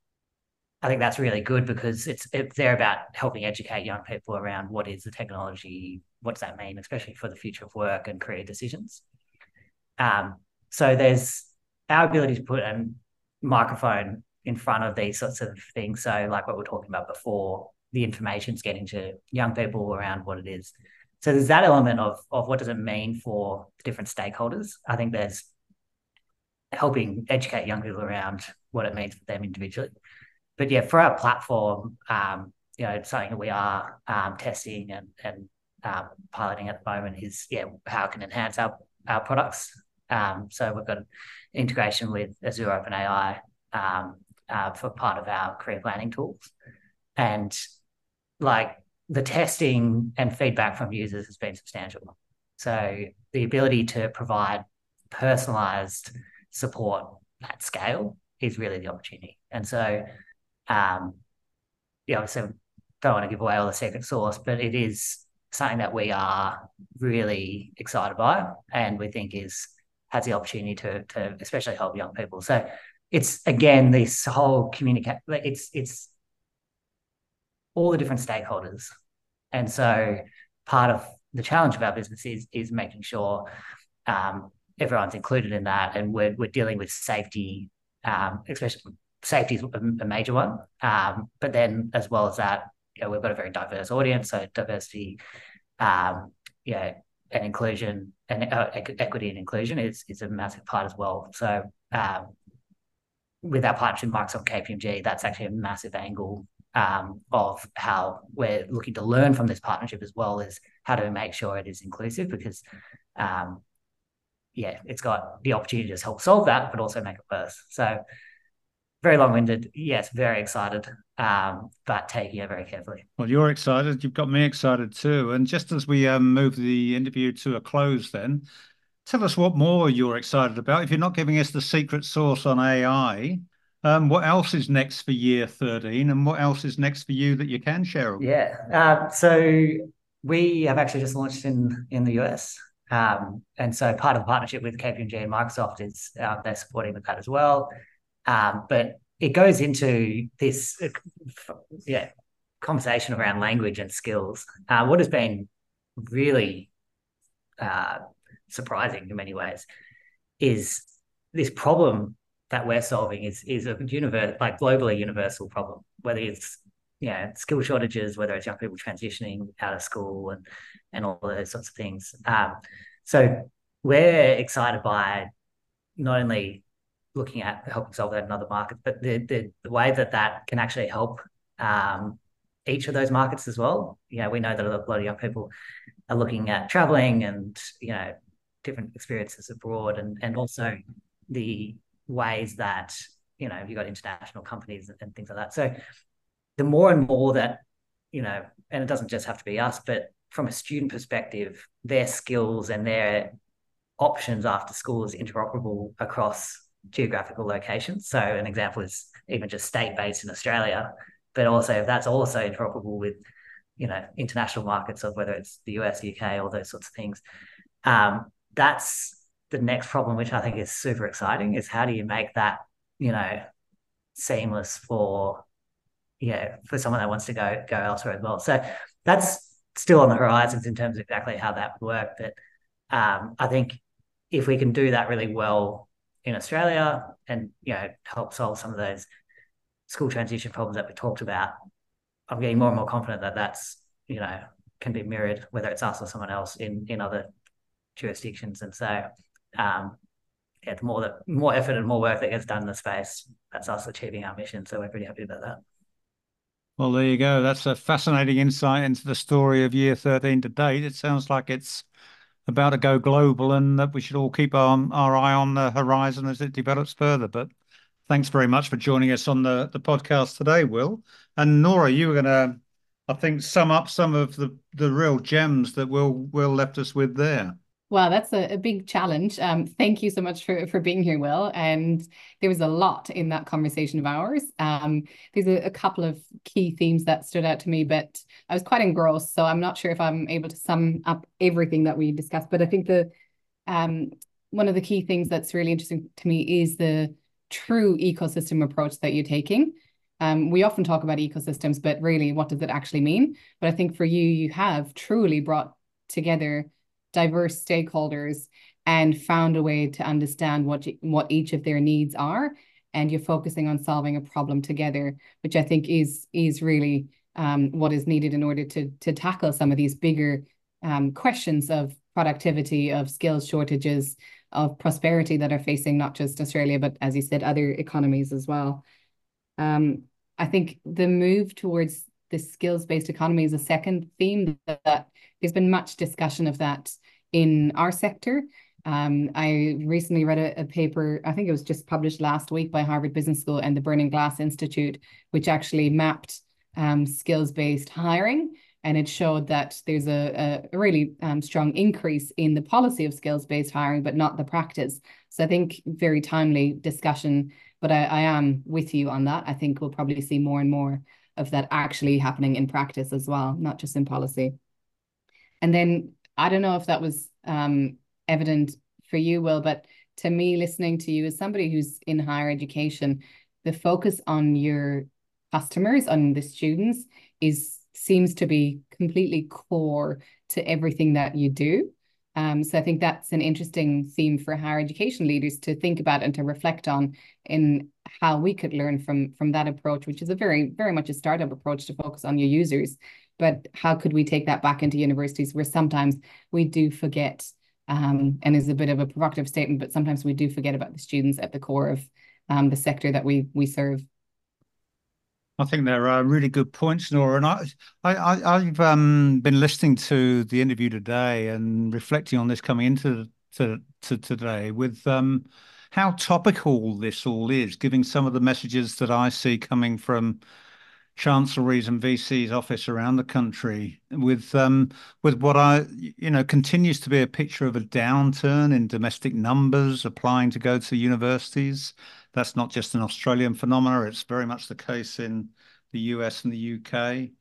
I think that's really good because it's it's there about helping educate young people around what is the technology, what does that mean, especially for the future of work and career decisions. Um, so there's our ability to put a microphone in front of these sorts of things. So like what we were talking about before, the information's getting to young people around what it is. so there's that element of of what does it mean for the different stakeholders. I think there's helping educate young people around what it means for them individually. But yeah, for our platform, um, you know, it's something that we are um, testing and and um, piloting at the moment is yeah how it can enhance our our products. Um, so we've got integration with Azure OpenAI um, uh, for part of our career planning tools, and like the testing and feedback from users has been substantial. So the ability to provide personalized support at scale is really the opportunity. And so, um, yeah, obviously don't want to give away all the secret sauce, but it is something that we are really excited by, and we think is has the opportunity to to especially help young people. So it's again this whole communicate. It's it's all the different stakeholders, and so part of the challenge of our business is is making sure um, everyone's included in that, and we're we're dealing with safety, um, especially safety is a, a major one. Um, but then as well as that, you know, we've got a very diverse audience, so diversity, um, yeah, and inclusion and uh, equity and inclusion is is a massive part as well. So um, with our partnership with Microsoft K P M G, that's actually a massive angle um, of how we're looking to learn from this partnership as well, is how do we make sure it is inclusive, because um, yeah, it's got the opportunity to help solve that, but also make it worse. So very long-winded, yes, very excited, um, but taking it very carefully. Well, you're excited. You've got me excited too. And just as we um, move the interview to a close then, tell us what more you're excited about. If you're not giving us the secret sauce on A I, um, what else is next for year thirteen, and what else is next for you that you can share? Yeah, uh, so we have actually just launched in, in the U S. Um, and so part of the partnership with K P M G and Microsoft is uh, they're supporting with that as well. Um, but it goes into this, uh, yeah, conversation around language and skills. Uh, what has been really uh, surprising in many ways is this problem that we're solving is is a universe, like globally universal problem. Whether it's you know skill shortages, whether it's young people transitioning out of school, and and all those sorts of things. Um, so we're excited by not only looking at helping solve that in other markets, but the, the, the way that that can actually help um, each of those markets as well. You know, we know that a lot of young people are looking at traveling and, you know, different experiences abroad, and, and also the ways that, you know, you've got international companies and, and things like that. So the more and more that, you know, and it doesn't just have to be us, but from a student perspective, their skills and their options after school is interoperable across geographical locations. So an example is even just state-based in Australia, but also if that's also interoperable with, you know, international markets of whether it's the U S, U K, all those sorts of things. Um, that's the next problem, which I think is super exciting, is how do you make that, you know, seamless for, yeah, for someone that wants to go go elsewhere as well. So that's still on the horizons in terms of exactly how that would work. But um, I think if we can do that really well in Australia and, you know, help solve some of those school transition problems that we talked about, I'm getting more and more confident that that's, you know, can be mirrored, whether it's us or someone else in, in other jurisdictions. And so, um, yeah, the more that more effort and more work that gets done in the space, that's us achieving our mission. So we're pretty happy about that. Well, there you go. That's a fascinating insight into the story of year thirteen to date. It sounds like it's about to go global, and that we should all keep our, our eye on the horizon as it develops further. But thanks very much for joining us on the, the podcast today, Will. And Nora, you were going to, I think, sum up some of the, the real gems that Will, Will left us with there. Wow, that's a, a big challenge. Um, thank you so much for, for being here, Will. And there was a lot in that conversation of ours. Um, there's a, a couple of key themes that stood out to me, but I was quite engrossed, so I'm not sure if I'm able to sum up everything that we discussed. But I think the um, one of the key things that's really interesting to me is the true ecosystem approach that you're taking. Um, we often talk about ecosystems, but really, what does it actually mean? But I think for you, you have truly brought together diverse stakeholders and found a way to understand what what each of their needs are, and you're focusing on solving a problem together, which I think is is really um, what is needed in order to to tackle some of these bigger um, questions of productivity, of skills shortages, of prosperity that are facing not just Australia, but as you said, other economies as well. Um, I think the move towards the skills-based economy is a second theme that, that there's been much discussion of that in our sector. Um, I recently read a, a paper, I think it was just published last week by Harvard Business School and the Burning Glass Institute, which actually mapped um, skills-based hiring. And it showed that there's a, a really um, strong increase in the policy of skills-based hiring, but not the practice. So I think very timely discussion, but I, I am with you on that. I think we'll probably see more and more of that actually happening in practice as well, not just in policy. And then I don't know if that was um, evident for you, Will, but to me, listening to you as somebody who's in higher education, the focus on your customers, on the students, is seems to be completely core to everything that you do. Um, so I think that's an interesting theme for higher education leaders to think about and to reflect on in how we could learn from, from that approach, which is a very, very much a startup approach to focus on your users. But how could we take that back into universities where sometimes we do forget, um, and is a bit of a provocative statement, but sometimes we do forget about the students at the core of um, the sector that we we serve. I think there are really good points, Nora, and I, I, I've um, been listening to the interview today and reflecting on this coming into to, to today with um, how topical this all is, giving some of the messages that I see coming from chancelleries and V Cs' office around the country, with um, with what I, you know, continues to be a picture of a downturn in domestic numbers applying to go to universities. That's not just an Australian phenomenon. It's very much the case in the U S and the U K.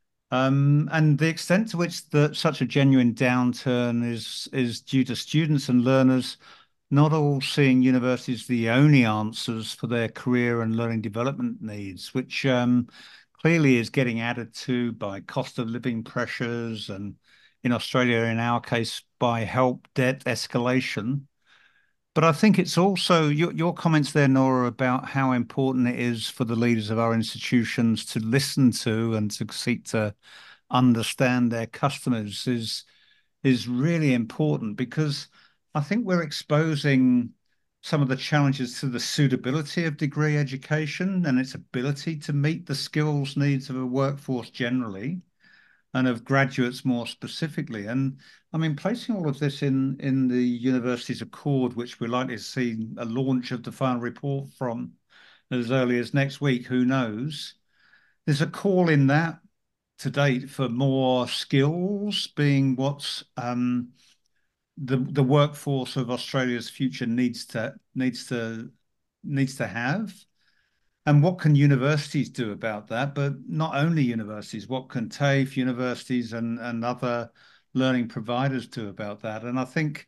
Um, and the extent to which that such a genuine downturn is is due to students and learners not all seeing universities the only answers for their career and learning development needs, which um, clearly is getting added to by cost of living pressures and, in Australia, in our case, by help debt escalation. But I think it's also your, your comments there, Nora, about how important it is for the leaders of our institutions to listen to and to seek to understand their customers is, is really important, because I think we're exposing some of the challenges to the suitability of degree education and its ability to meet the skills needs of a workforce generally and of graduates more specifically. And I mean, placing all of this in, in the university's accord, which we're likely to see a launch of the final report from as early as next week, who knows? There's a call in that to date for more skills being what's um, the the workforce of Australia's future needs to needs to needs to have. And what can universities do about that? But not only universities, what can TAFE, universities and, and other learning providers do about that? And I think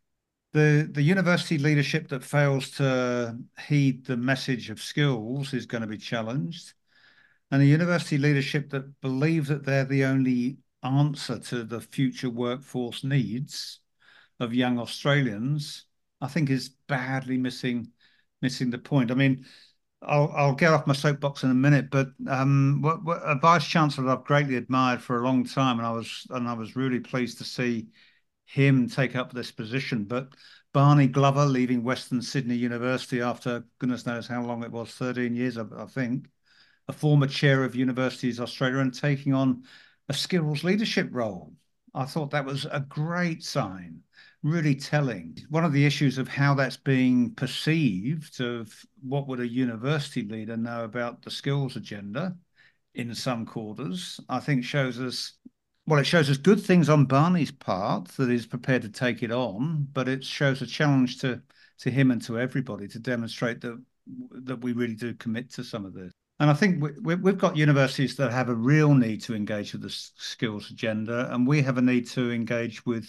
the, the university leadership that fails to heed the message of skills is going to be challenged. And the university leadership that believe that they're the only answer to the future workforce needs of young Australians, I think is badly missing missing the point. I mean, I'll, I'll get off my soapbox in a minute, but um, what, what, a vice chancellor I've greatly admired for a long time, and I was and I was really pleased to see him take up this position. But Barney Glover leaving Western Sydney University after goodness knows how long it was, thirteen years, I, I think, a former chair of Universities Australia, and taking on a skills leadership role. I thought that was a great sign. Really telling. One of the issues of how that's being perceived, of what would a university leader know about the skills agenda in some quarters, I think shows us, well, it shows us good things on Barney's part, that he's prepared to take it on, but it shows a challenge to, to him and to everybody to demonstrate that, that we really do commit to some of this. And I think we, we've got universities that have a real need to engage with the skills agenda, and we have a need to engage with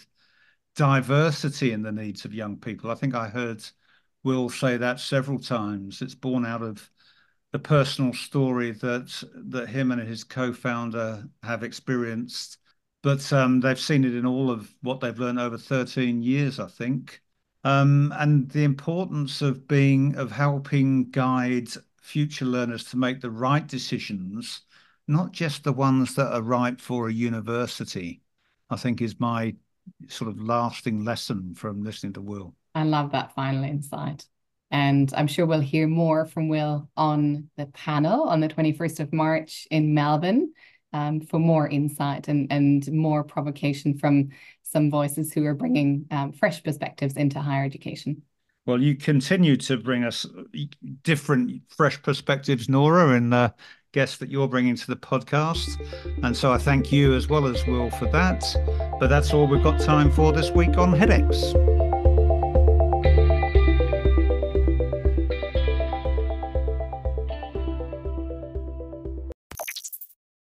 diversity in the needs of young people. I think I heard Will say that several times. It's born out of the personal story that that him and his co-founder have experienced, but um, they've seen it in all of what they've learned over thirteen years, I think. Um, and the importance of being, of helping guide future learners to make the right decisions, not just the ones that are right for a university. I think is my sort of lasting lesson from listening to Will. I love that final insight. And I'm sure we'll hear more from Will on the panel on the twenty-first of March in Melbourne um, for more insight and, and more provocation from some voices who are bringing um, fresh perspectives into higher education. Well, you continue to bring us different, fresh perspectives, Nora, and the guests that you're bringing to the podcast. And so I thank you as well as Will for that. But that's all we've got time for this week on HeadX.